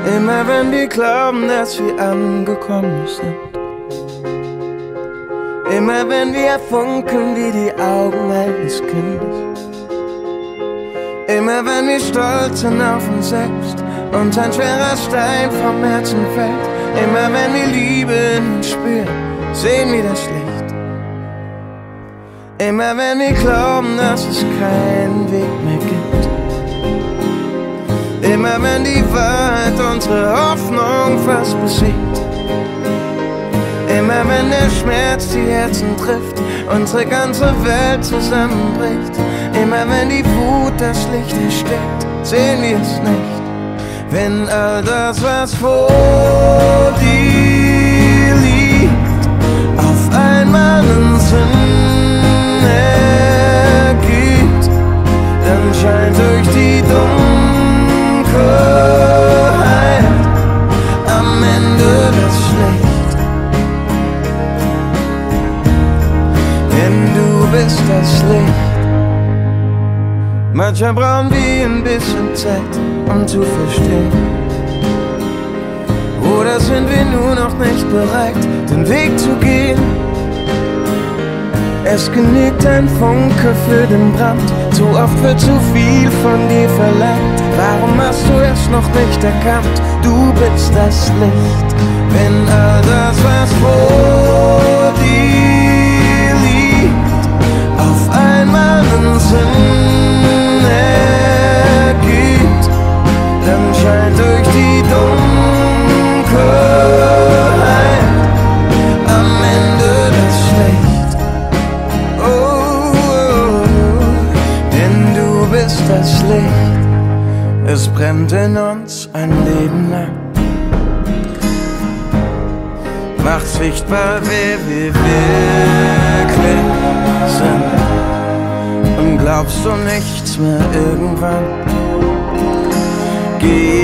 Immer wenn wir glauben, dass wir angekommen sind, immer wenn wir funkeln wie die Augen eines Kindes, immer wenn wir stolz sind auf uns selbst und ein schwerer Stein vom Herzen fällt, immer wenn wir Liebe in uns spüren, sehen wir das Licht. Immer wenn wir glauben, dass es keinen Weg mehr gibt, immer wenn die Wahrheit unsere Hoffnung fast besiegt, immer wenn der Schmerz die Herzen trifft, unsere ganze Welt zusammenbricht, immer wenn die Wut das Licht erstickt, sehen wir es nicht. Wenn all das, was vor dir liegt, auf einmal einen Sinn ergibt, dann scheint durch die Dunkelheit am Ende das Licht. Denn du bist das Licht. Manchmal brauchen wir ein bisschen Zeit, um zu verstehen. Oder sind wir nur noch nicht bereit, den Weg zu gehen? Es genügt ein Funke für den Brand, zu oft wird zu viel von dir verlangt. Warum hast du es noch nicht erkannt? Du bist das Licht. Wenn all das, was vor dir liegt, auf einmal einen Sinn ergibt, dann scheint durch die Dunkelheit am Ende das Licht. Oh, denn du bist das Licht. Es brennt in uns ein Leben lang, macht sichtbar, wer wir wirklich sind. Und glaubst du nichts mehr irgendwann? Geh